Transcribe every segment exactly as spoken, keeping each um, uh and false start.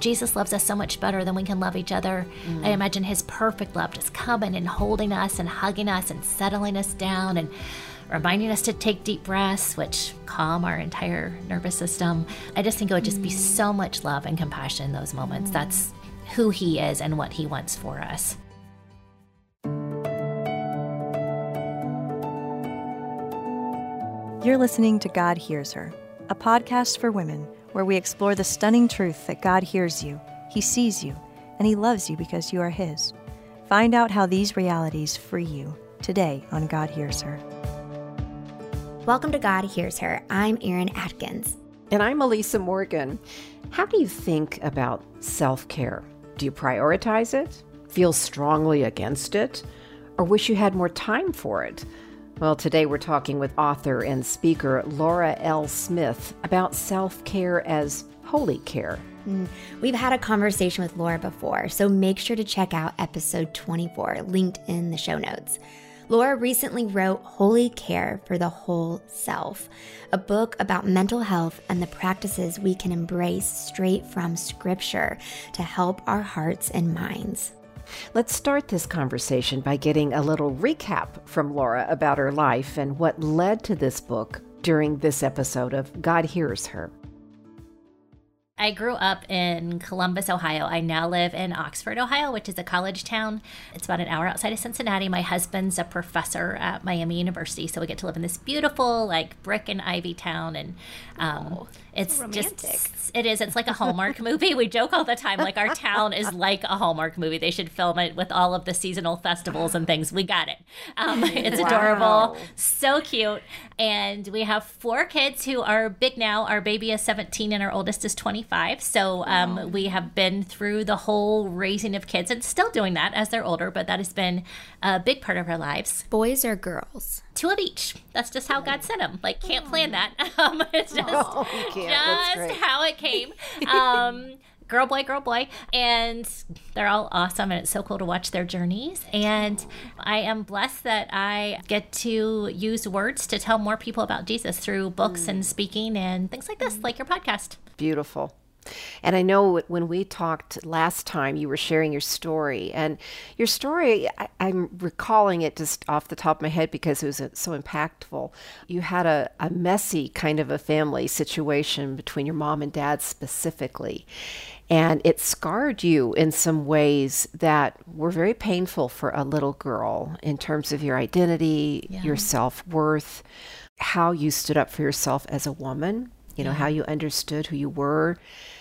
Jesus loves us so much better than we can love each other. Mm. I imagine his perfect love just coming and holding us and hugging us and settling us down and reminding us to take deep breaths, which calm our entire nervous system. I just think it would just be so much love and compassion in those moments. That's who he is and what he wants for us. You're listening to God Hears Her, a podcast for women where we explore the stunning truth that God hears you, he sees you, and he loves you because you are his. Find out how these realities free you today on God Hears Her. Welcome to God Hears Her. I'm Erin Atkins. And I'm Elisa Morgan. How do you think about self-care? Do you prioritize it, feel strongly against it, or wish you had more time for it? Well, today we're talking with author and speaker Laura L. Smith about self-care as holy care. Mm, we've had a conversation with Laura before, so make sure to check out episode twenty-four, linked in the show notes. Laura recently wrote Holy Care for the Whole Self, a book about mental health and the practices we can embrace straight from Scripture to help our hearts and minds. Let's start this conversation by getting a little recap from Laura about her life and what led to this book during this episode of God Hears Her. I grew up in Columbus, Ohio. I now live in Oxford, Ohio, which is a college town. It's about an hour outside of Cincinnati. My husband's a professor at Miami University, so we get to live in this beautiful, like, brick and ivy town. And um, oh, it's romantic. just, it is. It's like a Hallmark movie. We joke all the time, like, our town is like a Hallmark movie. They should film it with all of the seasonal festivals and things. We got it. Um, it's wow. adorable, so cute. And we have four kids who are big now. Our baby is seventeen and our oldest is twenty-five. So um, wow. we have been through the whole raising of kids and still doing that as they're older, but that has been a big part of our lives. Boys or girls? Two of each. That's just how God sent them. Like, can't plan that. Um, it's just, oh, just how it came. Um, girl, boy, girl, boy. And they're all awesome, and it's so cool to watch their journeys. And I am blessed that I get to use words to tell more people about Jesus through books mm. and speaking and things like this, like your podcast. Beautiful. And I know when we talked last time, you were sharing your story. And your story, I, I'm recalling it just off the top of my head because it was so impactful. You had a, a messy kind of a family situation between your mom and dad specifically. And it scarred you in some ways that were very painful for a little girl in terms of your identity, yeah. your self-worth, how you stood up for yourself as a woman, you know, yeah. how you understood who you were.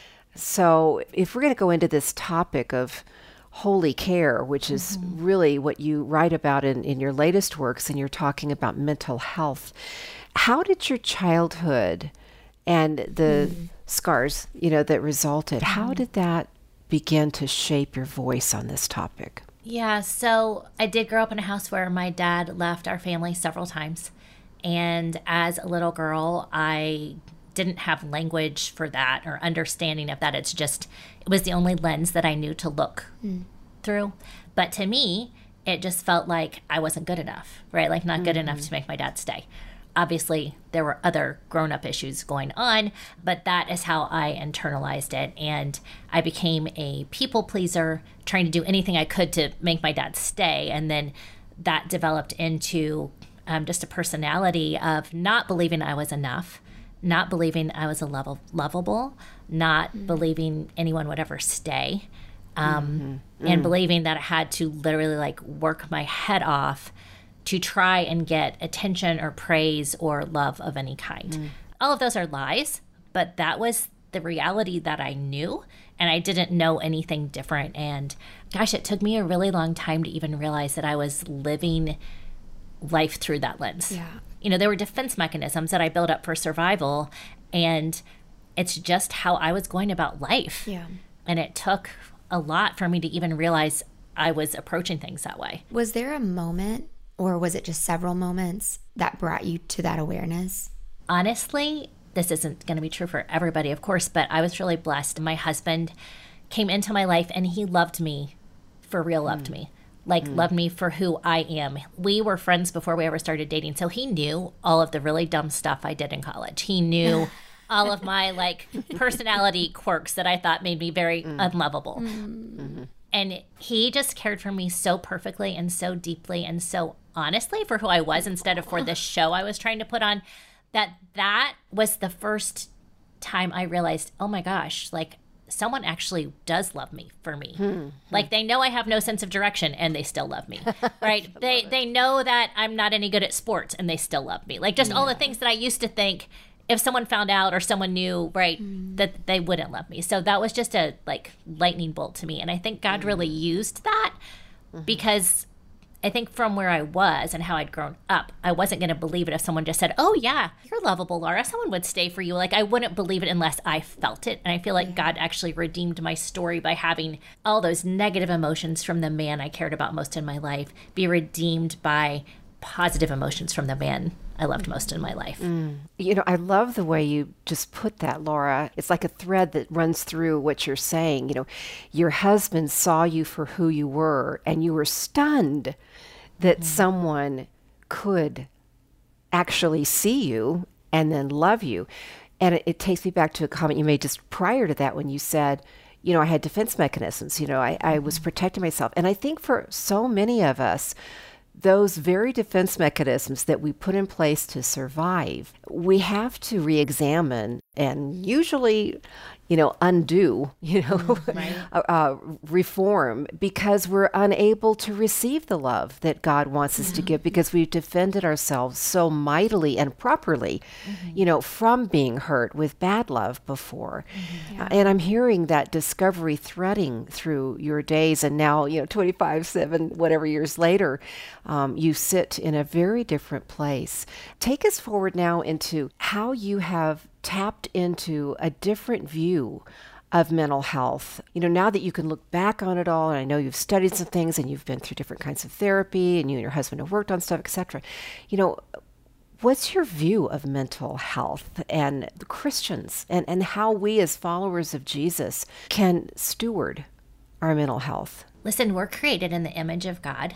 So if we're going to go into this topic of holy care, which is mm-hmm. really what you write about in, in your latest works, and you're talking about mental health, how did your childhood and the mm. scars, you know, that resulted, mm. how did that begin to shape your voice on this topic? Yeah, so I did grow up in a house where my dad left our family several times. And as a little girl, I didn't have language for that or understanding of that. It's just, it was the only lens that I knew to look mm. through. But to me, it just felt like I wasn't good enough, right? Like not mm-hmm. good enough to make my dad stay. Obviously, there were other grown-up issues going on, but that is how I internalized it. And I became a people pleaser, trying to do anything I could to make my dad stay. And then that developed into um, just a personality of not believing I was enough, not believing I was a level lovable, not mm-hmm. believing anyone would ever stay, um, mm-hmm. and mm. believing that I had to literally like work my head off to try and get attention or praise or love of any kind. Mm. All of those are lies, but that was the reality that I knew, and I didn't know anything different. And gosh, it took me a really long time to even realize that I was living life through that lens. Yeah. You know, there were defense mechanisms that I built up for survival, and it's just how I was going about life. Yeah. And it took a lot for me to even realize I was approaching things that way. Was there a moment, or was it just several moments, that brought you to that awareness? Honestly, this isn't going to be true for everybody, of course, but I was really blessed. My husband came into my life, and he loved me, for real loved mm. me. Like, mm. loved me for who I am. We were friends before we ever started dating, so he knew all of the really dumb stuff I did in college. He knew all of my like personality quirks that I thought made me very mm. unlovable. Mm-hmm. And he just cared for me so perfectly and so deeply and so honestly for who I was instead of for the show I was trying to put on, that that was the first time I realized, oh my gosh, like someone actually does love me for me. Hmm. Like they know I have no sense of direction and they still love me, right? they they know that I'm not any good at sports and they still love me. Like just yeah. all the things that I used to think if someone found out or someone knew, right, mm. that they wouldn't love me. So that was just a like lightning bolt to me. And I think God mm. really used that mm-hmm. because I think from where I was and how I'd grown up, I wasn't going to believe it if someone just said, oh, yeah, you're lovable, Laura. Someone would stay for you. Like, I wouldn't believe it unless I felt it. And I feel like yeah. God actually redeemed my story by having all those negative emotions from the man I cared about most in my life be redeemed by positive emotions from the man I loved most in my life. Mm. You know, I love the way you just put that, Laura. It's like a thread that runs through what you're saying. You know, your husband saw you for who you were, and you were stunned that mm. someone could actually see you and then love you. And it, it takes me back to a comment you made just prior to that when you said, you know, I had defense mechanisms. You know, I, I was protecting myself. And I think for so many of us, those very defense mechanisms that we put in place to survive, we have to re-examine and usually, you know, undo, you know, mm, right. uh, reform because we're unable to receive the love that God wants us yeah. to give because we've defended ourselves so mightily and properly, mm-hmm. you know, from being hurt with bad love before. Mm-hmm. Yeah. Uh, and I'm hearing that discovery threading through your days, and now, you know, twenty-five, seven, whatever years later, um, you sit in a very different place. Take us forward now into how you have tapped into a different view of mental health. You know, now that you can look back on it all, and I know you've studied some things and you've been through different kinds of therapy and you and your husband have worked on stuff, et cetera. You know, what's your view of mental health and Christians and, and how we as followers of Jesus can steward our mental health? Listen, we're created in the image of God.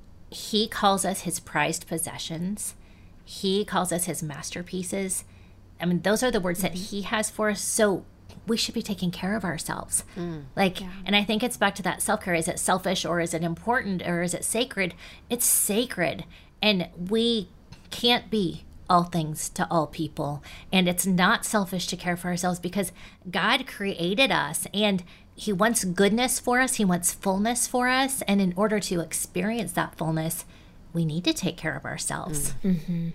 He calls us his prized possessions. He calls us his masterpieces. I mean, those are the words mm-hmm. that he has for us. So we should be taking care of ourselves. Mm. Like, yeah. and I think it's back to that self-care. Is it selfish or is it important or is it sacred? It's sacred. And we can't be all things to all people. And it's not selfish to care for ourselves because God created us and he wants goodness for us. He wants fullness for us. And in order to experience that fullness, we need to take care of ourselves. Mm. Mm-hmm.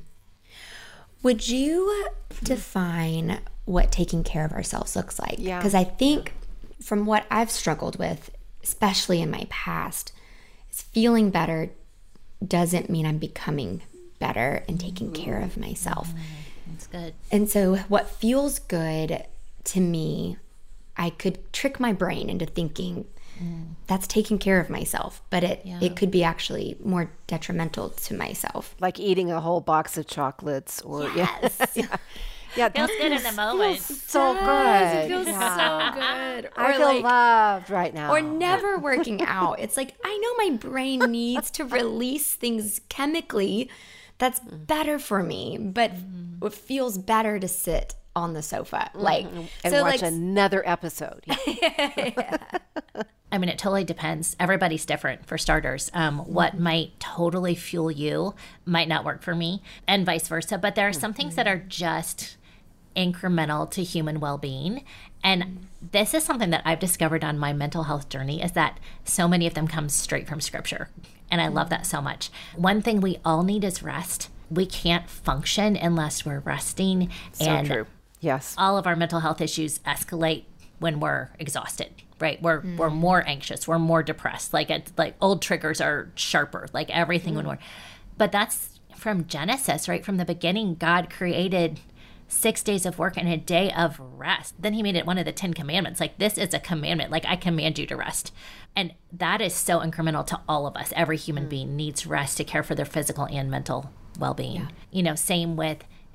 Would you define what taking care of ourselves looks like? Yeah. Because I think from what I've struggled with, especially in my past, is feeling better doesn't mean I'm becoming better and taking care of myself. That's good. And so what feels good to me, I could trick my brain into thinking mm. that's taking care of myself, but it, yeah. it could be actually more detrimental to myself. Like eating a whole box of chocolates or yes. yeah. yeah. Yeah, feels good in the moment. So good. It feels yeah. so good. Or I feel like, loved right now. Or never working out. It's like, I know my brain needs to release things chemically that's better for me, but mm. it feels better to sit on the sofa, like mm-hmm. and so watch like, another episode. Yeah. I mean, it totally depends. Everybody's different, for starters. Um, mm-hmm. What might totally fuel you might not work for me, and vice versa. But there are some mm-hmm. things that are just incremental to human well-being, and this is something that I've discovered on my mental health journey is that so many of them come straight from Scripture, and I love that so much. One thing we all need is rest. We can't function unless we're resting. So and true. Yes. All of our mental health issues escalate when we're exhausted, right? We're mm. we're more anxious, we're more depressed. Like it's like old triggers are sharper, like everything mm. when we're but that's from Genesis, right? From the beginning, God created six days of work and a day of rest. Then he made it one of the Ten Commandments. Like this is a commandment. Like I command you to rest. And that is so incremental to all of us. Every human mm. being needs rest to care for their physical and mental well-being. Yeah. You know, same with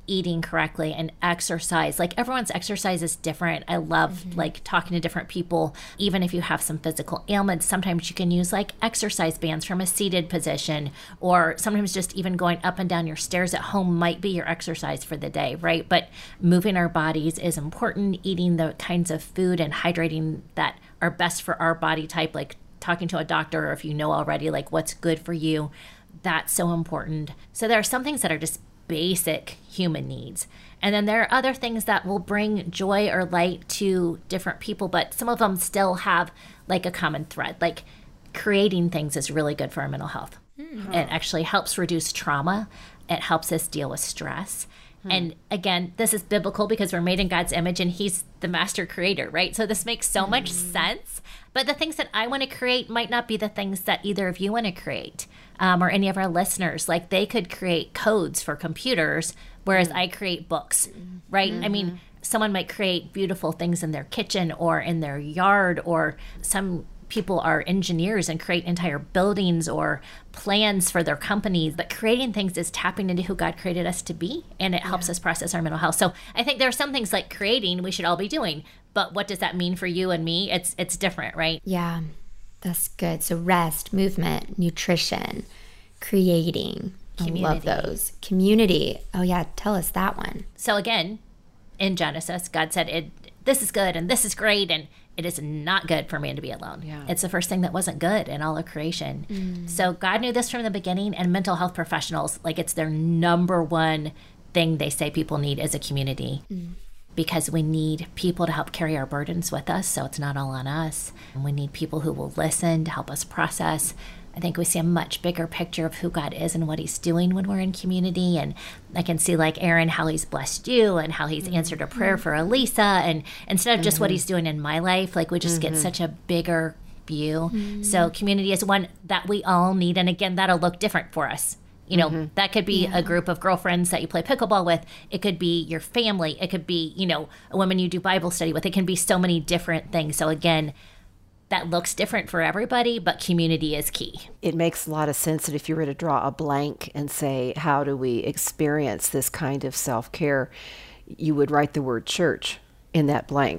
eating correctly and exercise. Like everyone's exercise is different. I love mm-hmm. like talking to different people. Even if you have some physical ailments, sometimes you can use like exercise bands from a seated position, or sometimes just even going up and down your stairs at home might be your exercise for the day, right? But moving our bodies is important. Eating the kinds of food and hydrating that are best for our body type, like talking to a doctor, or if you know already like what's good for you, that's so important. So there are some things that are just basic human needs. And then there are other things that will bring joy or light to different people, but some of them still have like a common thread. Like creating things is really good for our mental health. Mm-hmm. It actually helps reduce trauma. It helps us deal with stress. Mm-hmm. And again, this is biblical because we're made in God's image and he's the master creator, right? So this makes so mm-hmm. much sense. But the things that I want to create might not be the things that either of you want to create. Um, or any of our listeners, like they could create codes for computers, whereas mm-hmm. I create books, right? Mm-hmm. I mean, someone might create beautiful things in their kitchen or in their yard, or some people are engineers and create entire buildings or plans for their companies. But creating things is tapping into who God created us to be, and it helps yeah. us process our mental health. So I think there are some things like creating we should all be doing, but what does that mean for you and me? It's it's different, right? Yeah. That's good. So rest, movement, nutrition, creating. Community. I love those. Community. Oh yeah, tell us that one. So again, in Genesis, God said, "It this is good and this is great, and it is not good for man to be alone." Yeah. It's the first thing that wasn't good in all of creation. Mm. So God knew this from the beginning, and mental health professionals, like it's their number one thing they say people need is a community. Mm. Because we need people to help carry our burdens with us, so it's not all on us. And we need people who will listen to help us process. I think we see a much bigger picture of who God is and what he's doing when we're in community. And I can see like Aaron, how he's blessed you and how he's mm-hmm. answered a prayer for Elisa. And instead of just mm-hmm. what he's doing in my life, like we just mm-hmm. get such a bigger view. Mm-hmm. So community is one that we all need. And again, that'll look different for us. You know, mm-hmm. that could be yeah. a group of girlfriends that you play pickleball with. It could be your family. It could be, you know, a woman you do Bible study with. It can be so many different things. So again, that looks different for everybody, but community is key. It makes a lot of sense that if you were to draw a blank and say, how do we experience this kind of self-care, you would write the word church in that blank.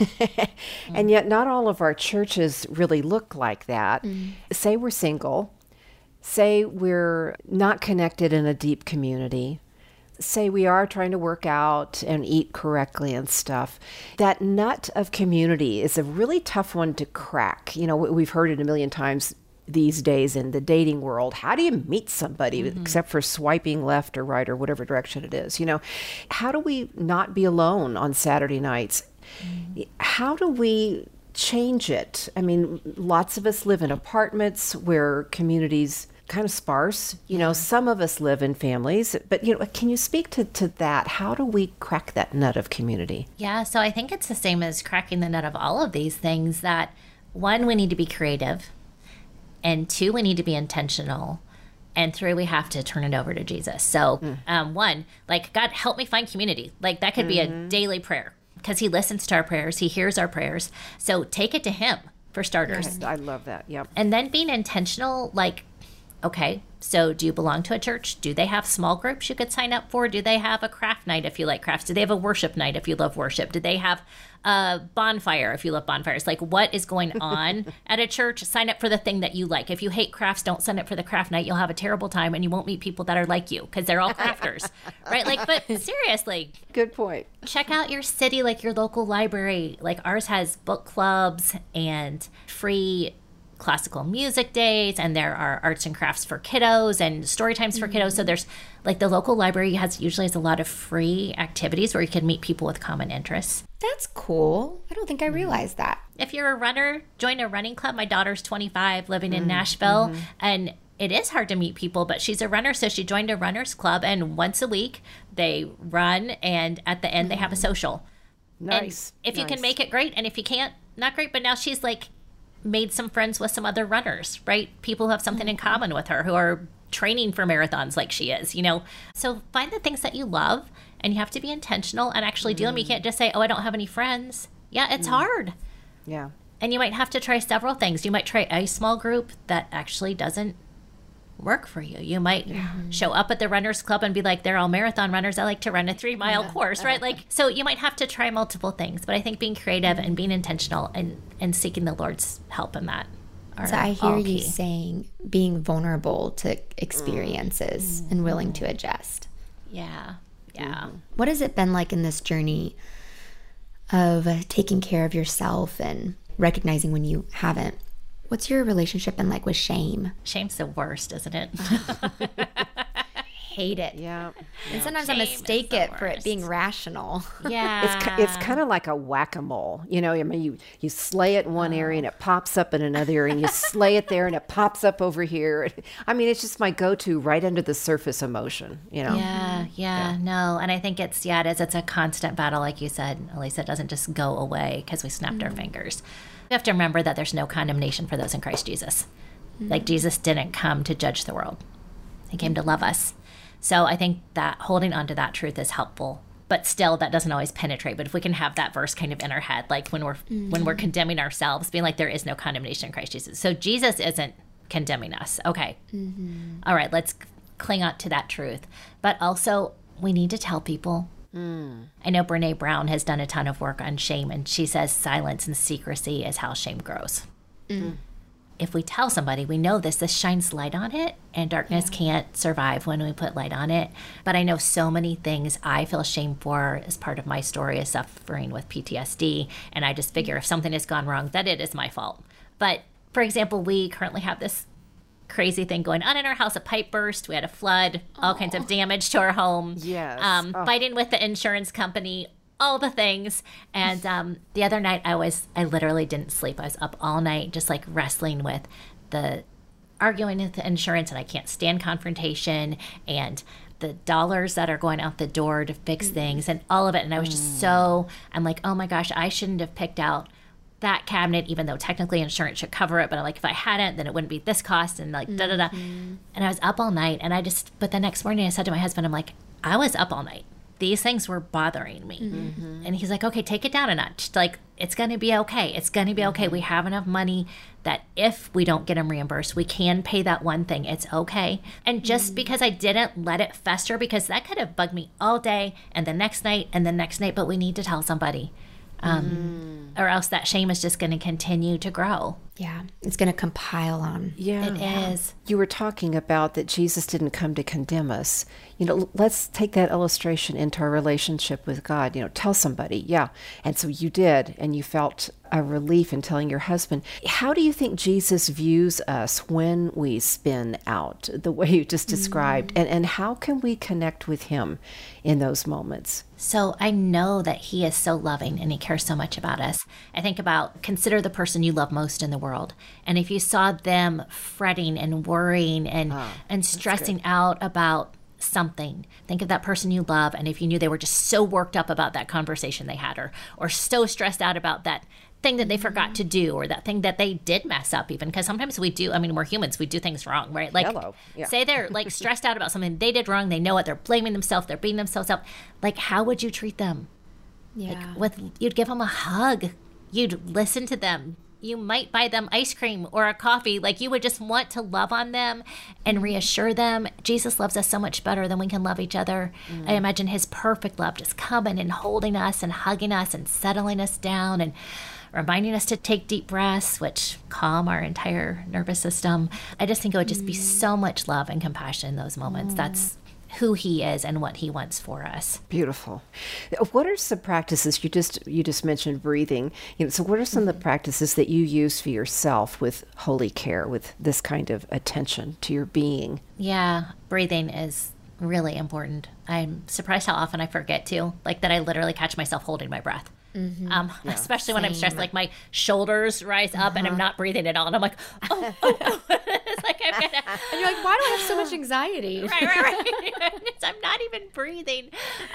Mm-hmm. And yet not all of our churches really look like that. Mm-hmm. Say we're single. Say we're not connected in a deep community. Say we are trying to work out and eat correctly and stuff. That nut of community is a really tough one to crack. You know, we've heard it a million times these days in the dating world. How do you meet somebody mm-hmm. except for swiping left or right or whatever direction it is? You know, how do we not be alone on Saturday nights? Mm-hmm. How do we change it? I mean, lots of us live in apartments where communities kind of sparse. You know, some of us live in families, but, you know, can you speak to, to that? How do we crack that nut of community? Yeah, so I think it's the same as cracking the nut of all of these things, that one, we need to be creative, and two, we need to be intentional, and three, we have to turn it over to Jesus. So mm. um, one, like, God, help me find community. Like that could mm-hmm. be a daily prayer because he listens to our prayers. He hears our prayers. So take it to him for starters. Yes, I love that. Yep. And then being intentional, like, okay, so do you belong to a church? Do they have small groups you could sign up for? Do they have a craft night if you like crafts? Do they have a worship night if you love worship? Do they have a bonfire if you love bonfires? Like, what is going on at a church? Sign up for the thing that you like. If you hate crafts, don't sign up for the craft night. You'll have a terrible time and you won't meet people that are like you because they're all crafters, right? Like, but seriously. Good point. Check out your city, like your local library. Like ours has book clubs and free classical music days, and there are arts and crafts for kiddos and story times for mm-hmm. kiddos. So there's like the local library has usually has a lot of free activities where you can meet people with common interests. That's cool. I don't think I realized that. If you're a runner, join a running club. My daughter's twenty-five, living in mm-hmm. Nashville, mm-hmm. and it is hard to meet people, but she's a runner, so she joined a runners club, and once a week they run, and at the end mm-hmm. they have a social. Nice. And if nice. you can make it, great, and if you can't, not great. But now she's like made some friends with some other runners, right? People who have something in common with her, who are training for marathons like she is, you know? So find the things that you love, and you have to be intentional and actually mm. do them. You can't just say, oh, I don't have any friends. Yeah, it's mm. hard. Yeah. And you might have to try several things. You might try a small group that actually doesn't work for you. You might mm-hmm. show up at the runners club and be like, they're all marathon runners. I like to run a three mile yeah. course, right? Like, so you might have to try multiple things, but I think being creative mm-hmm. and being intentional and, and seeking the Lord's help in that. So I hear you saying being vulnerable to experiences mm-hmm. and willing to adjust. Yeah. Yeah. Mm-hmm. What has it been like in this journey of uh, taking care of yourself and recognizing when you haven't? What's your relationship been like with shame? Shame's the worst, isn't it? Hate it. Yeah. And sometimes Shame I mistake it worst. for it being rational. Yeah. It's it's kind of like a whack-a-mole. You know, I mean, you, you slay it in one oh. area and it pops up in another area, and you slay it there and it pops up over here. I mean, it's just my go-to right under the surface emotion, you know? Yeah, yeah, yeah. no. And I think it's, yeah, it is. It's a constant battle, like you said, Elisa. It doesn't just go away because we snapped mm-hmm. our fingers. We have to remember that there's no condemnation for those in Christ Jesus. Mm-hmm. Like, Jesus didn't come to judge the world. He came to love us. So I think that holding on to that truth is helpful, but still that doesn't always penetrate. But if we can have that verse kind of in our head, like when we're mm-hmm. when we're condemning ourselves, being like, there is no condemnation in Christ Jesus. So Jesus isn't condemning us. Okay. Mm-hmm. All right, let's cling on to that truth. But also we need to tell people. Mm. I know Brene Brown has done a ton of work on shame, and she says silence and secrecy is how shame grows. Mm. If we tell somebody, we know this, this shines light on it, and darkness yeah. can't survive when we put light on it. But I know so many things I feel shame for as part of my story is suffering with P T S D. And I just figure if something has gone wrong, that it is my fault. But for example, we currently have this crazy thing going on in our house, a pipe burst. We had a flood, all Aww. kinds of damage to our home. Yes. Um, oh. Fighting with the insurance company, all the things. And um, the other night I was, I literally didn't sleep. I was up all night just like wrestling with the arguing with the insurance, and I can't stand confrontation and the dollars that are going out the door to fix things and all of it. And I was just so, I'm like, oh my gosh, I shouldn't have picked out that cabinet, even though technically insurance should cover it. But I'm like, if I hadn't, then it wouldn't be this cost, and like, mm-hmm. da da da. And I was up all night, and I just, but the next morning I said to my husband, I'm like, I was up all night. These things were bothering me. Mm-hmm. And he's like, okay, take it down a notch. Like, it's going to be okay. It's going to be okay. Mm-hmm. We have enough money that if we don't get them reimbursed, we can pay that one thing. It's okay. And just mm-hmm. because I didn't let it fester, because that could have bugged me all day and the next night and the next night, but we need to tell somebody. Um, mm. Or else that shame is just going to continue to grow. Yeah, it's going to compile on. Yeah, it yeah. is. You were talking about that Jesus didn't come to condemn us. You know, let's take that illustration into our relationship with God. You know, tell somebody, yeah. And so you did, and you felt a relief in telling your husband. How do you think Jesus views us when we spin out the way you just described? Mm. And, and how can we connect with him in those moments? So I know that he is so loving and he cares so much about us. I think about, consider the person you love most in the world. And if you saw them fretting and worrying and, oh, and stressing out about something, think of that person you love. And if you knew they were just so worked up about that conversation they had, or, or so stressed out about that thing that they forgot to do, or that thing that they did mess up, even because sometimes we do, I mean, we're humans, we do things wrong, right? Like yeah. say they're like stressed out about something they did wrong, they know it, they're blaming themselves, they're beating themselves up. Like, how would you treat them? Yeah. Like, with, you'd give them a hug, you'd listen to them, you might buy them ice cream or a coffee. Like, you would just want to love on them and reassure them. Jesus loves us so much better than we can love each other. Mm. I imagine his perfect love just coming and holding us and hugging us and settling us down and reminding us to take deep breaths, which calm our entire nervous system. I just think it would just be so much love and compassion in those moments. Mm. That's who he is and what he wants for us. Beautiful. What are some practices you just you just mentioned breathing? You know, so what are some mm-hmm. of the practices that you use for yourself with holy care, with this kind of attention to your being? Yeah, breathing is really important. I'm surprised how often I forget to, like that I literally catch myself holding my breath. Mm-hmm. Um, yeah. Especially Same. When I'm stressed, like my shoulders rise up uh-huh. and I'm not breathing at all. And I'm like, oh, oh, oh. It's like I'm gonna... And you're like, why do I have so much anxiety? Right, right, right. I'm not even breathing.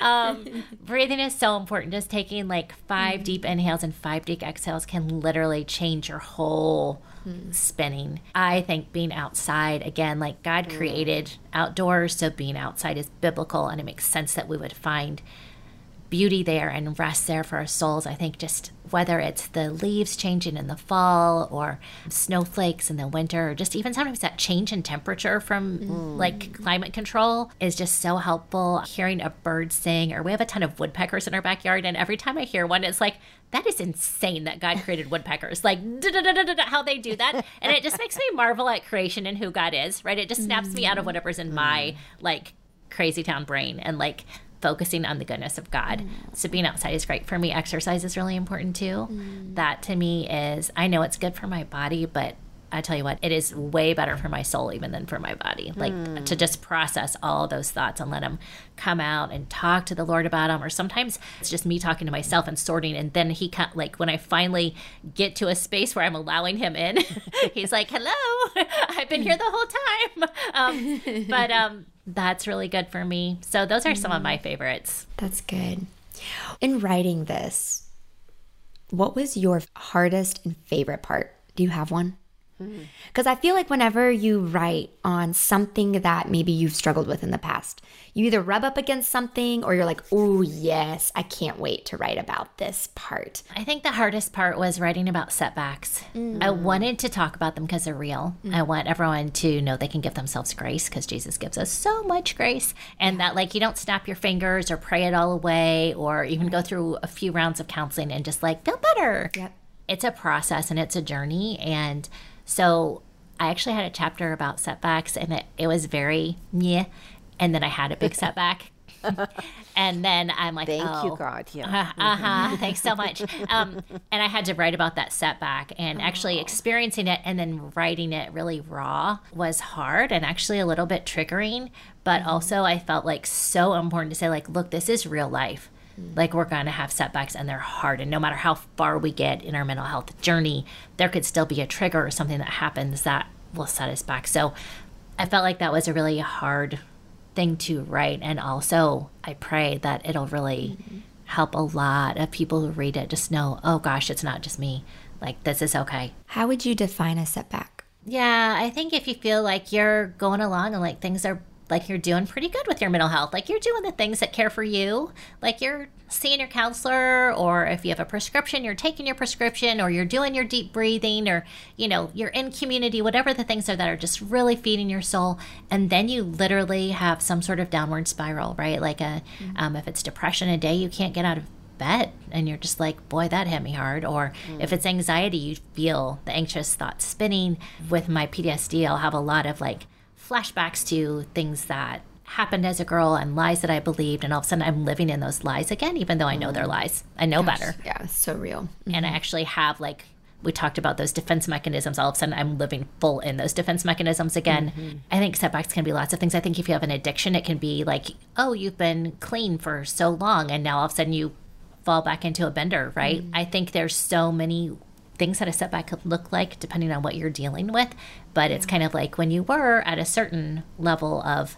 Um, breathing is so important. Just taking like five mm-hmm. deep inhales and five deep exhales can literally change your whole mm. spinning. I think being outside, again, like God mm. created outdoors, so being outside is biblical, and it makes sense that we would find beauty there and rest there for our souls. I think just whether it's the leaves changing in the fall or snowflakes in the winter, or just even sometimes that change in temperature from mm. like climate control is just so helpful. Hearing a bird sing, or we have a ton of woodpeckers in our backyard, and every time I hear one, it's like, that is insane that God created woodpeckers, like how they do that. And it just makes me marvel at creation and who God is, right? It just snaps mm. me out of whatever's in mm. my like crazy town brain and like focusing on the goodness of God. Mm. So being outside is great for me. Exercise is really important too. Mm. That to me is, I know it's good for my body, but I tell you what, it is way better for my soul even than for my body. Like mm. to just process all those thoughts and let them come out and talk to the Lord about them. Or sometimes it's just me talking to myself and sorting. And then he can't, like when I finally get to a space where I'm allowing him in, he's like, hello, I've been here the whole time. Um, but um, that's really good for me. So those are some mm. of my favorites. That's good. In writing this, what was your hardest and favorite part? Do you have one? Because I feel like whenever you write on something that maybe you've struggled with in the past, you either rub up against something or you're like, oh, yes, I can't wait to write about this part. I think the hardest part was writing about setbacks. Mm. I wanted to talk about them because they're real. Mm. I want everyone to know they can give themselves grace because Jesus gives us so much grace. And yeah. that like you don't snap your fingers or pray it all away or even go through a few rounds of counseling and just like feel better. Yep. It's a process and it's a journey. And so I actually had a chapter about setbacks, and it, it was very meh. And then I had a big setback. And then I'm like, Thank oh. you, God. Yeah. Uh, uh-huh. Thanks so much. Um, and I had to write about that setback, and actually oh. experiencing it and then writing it really raw was hard and actually a little bit triggering. But mm-hmm. also I felt like so important to say, like, look, this is real life. Like we're going to have setbacks and they're hard. And no matter how far we get in our mental health journey, there could still be a trigger or something that happens that will set us back. So I felt like that was a really hard thing to write. And also I pray that it'll really mm-hmm. help a lot of people who read it just know, oh gosh, it's not just me. Like this is okay. How would you define a setback? Yeah, I think if you feel like you're going along and like things are like you're doing pretty good with your mental health. Like you're doing the things that care for you. Like you're seeing your counselor, or if you have a prescription, you're taking your prescription, or you're doing your deep breathing, or, you know, you're in community, whatever the things are that are just really feeding your soul. And then you literally have some sort of downward spiral, right? Like a, mm-hmm. um, if it's depression, a day you can't get out of bed and you're just like, boy, that hit me hard. Or mm. if it's anxiety, you feel the anxious thoughts spinning. With my P T S D, I'll have a lot of like flashbacks to things that happened as a girl and lies that I believed, and all of a sudden I'm living in those lies again, even though I know they're lies. I know Gosh, better. Yeah, so real. Mm-hmm. And I actually have, like, we talked about those defense mechanisms. All of a sudden I'm living full in those defense mechanisms again. Mm-hmm. I think setbacks can be lots of things. I think if you have an addiction, it can be like, oh, you've been clean for so long and now all of a sudden you fall back into a bender, right? Mm-hmm. I think there's so many things that a setback could look like depending on what you're dealing with. But it's kind of like when you were at a certain level of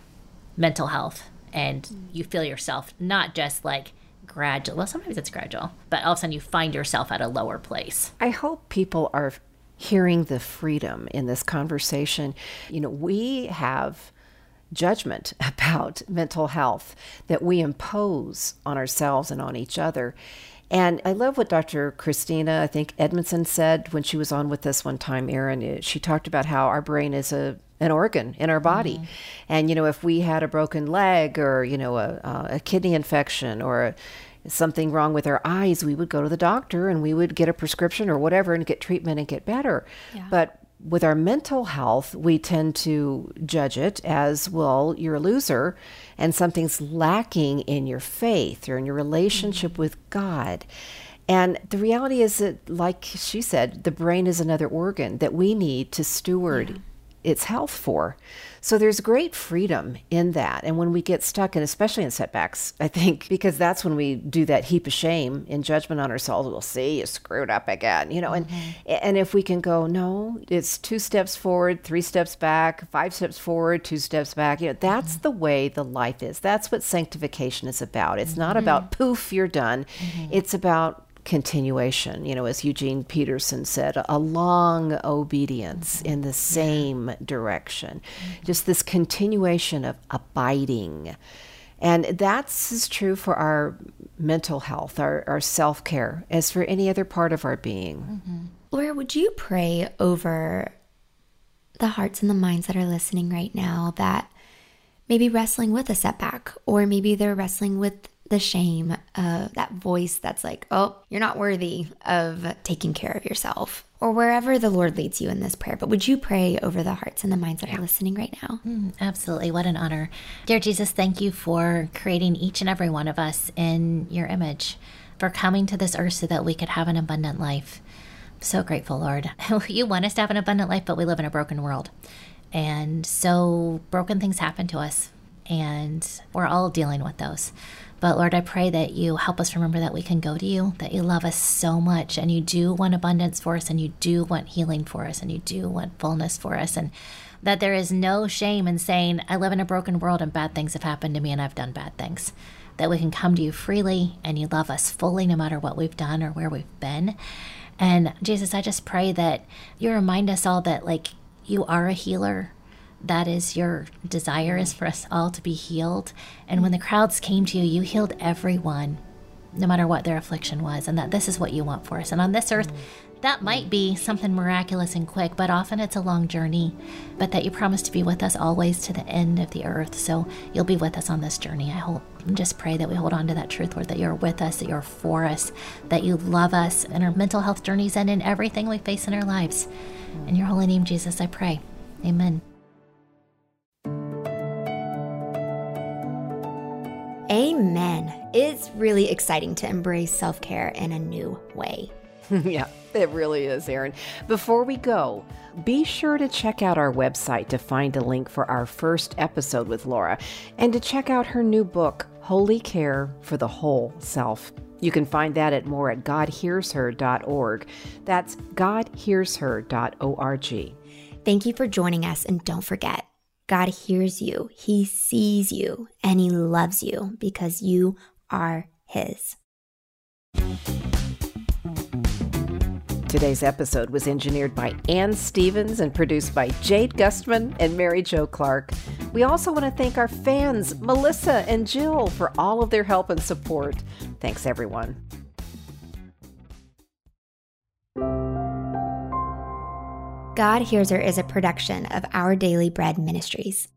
mental health and mm. you feel yourself not just like gradual, well, sometimes it's gradual, but all of a sudden you find yourself at a lower place. I hope people are hearing the freedom in this conversation. You know, we have judgment about mental health that we impose on ourselves and on each other. And I love what Doctor Christina, I think Edmondson, said when she was on with us one time, Erin. She talked about how our brain is a an organ in our body. Mm-hmm. And, you know, if we had a broken leg or, you know, a, a kidney infection or a, something wrong with our eyes, we would go to the doctor and we would get a prescription or whatever and get treatment and get better. Yeah. But with our mental health, we tend to judge it as, well, you're a loser and something's lacking in your faith or in your relationship mm-hmm. with God. And the reality is that, like she said, the brain is another organ that we need to steward yeah. its health for. So there's great freedom in that. And when we get stuck, and especially in setbacks, I think, because that's when we do that heap of shame in judgment on ourselves. We'll see, you screwed up again, you know, mm-hmm. and and if we can go, no, it's two steps forward, three steps back, five steps forward, two steps back, you know, that's mm-hmm. the way the life is. That's what sanctification is about. It's mm-hmm. not about poof, you're done. Mm-hmm. It's about continuation, you know, as Eugene Peterson said, a long obedience mm-hmm. in the same yeah. direction. Mm-hmm. Just this continuation of abiding And that's as true for our mental health, our, our self-care, as for any other part of our being. Mm-hmm. Laura, would you pray over the hearts and the minds that are listening right now that may be wrestling with a setback, or maybe they're wrestling with the shame of that voice that's like, oh, you're not worthy of taking care of yourself, or wherever the Lord leads you in this prayer. But would you pray over the hearts and the minds that yeah. are listening right now? Mm, absolutely. What an honor. Dear Jesus, thank you for creating each and every one of us in your image, for coming to this earth so that we could have an abundant life. So grateful, Lord. You want us to have an abundant life, but we live in a broken world. And so broken things happen to us, and we're all dealing with those. But Lord, I pray that you help us remember that we can go to you, that you love us so much, and you do want abundance for us, and you do want healing for us, and you do want fullness for us, and that there is no shame in saying, I live in a broken world and bad things have happened to me and I've done bad things. That we can come to you freely and you love us fully no matter what we've done or where we've been. And Jesus, I just pray that you remind us all that, like, you are a healer. That is your desire, is for us all to be healed. And when the crowds came to you, you healed everyone, no matter what their affliction was, and that this is what you want for us. And on this earth, that might be something miraculous and quick, but often it's a long journey, but that you promise to be with us always to the end of the earth. So you'll be with us on this journey. I hope and just pray that we hold on to that truth, Lord, that you're with us, that you're for us, that you love us in our mental health journeys and in everything we face in our lives. In your holy name, Jesus, I pray. Amen. Amen. It's really exciting to embrace self-care in a new way. Yeah, it really is, Erin. Before we go, be sure to check out our website to find a link for our first episode with Laura, and to check out her new book, Holy Care for the Whole Self. You can find that at more at god hears her dot org. That's god hears her dot org. Thank you for joining us, and don't forget, God hears you, He sees you, and He loves you because you are His. Today's episode was engineered by Ann Stevens and produced by Jade Gustman and Mary Jo Clark. We also want to thank our fans, Melissa and Jill, for all of their help and support. Thanks, everyone. God Hears Her is a production of Our Daily Bread Ministries.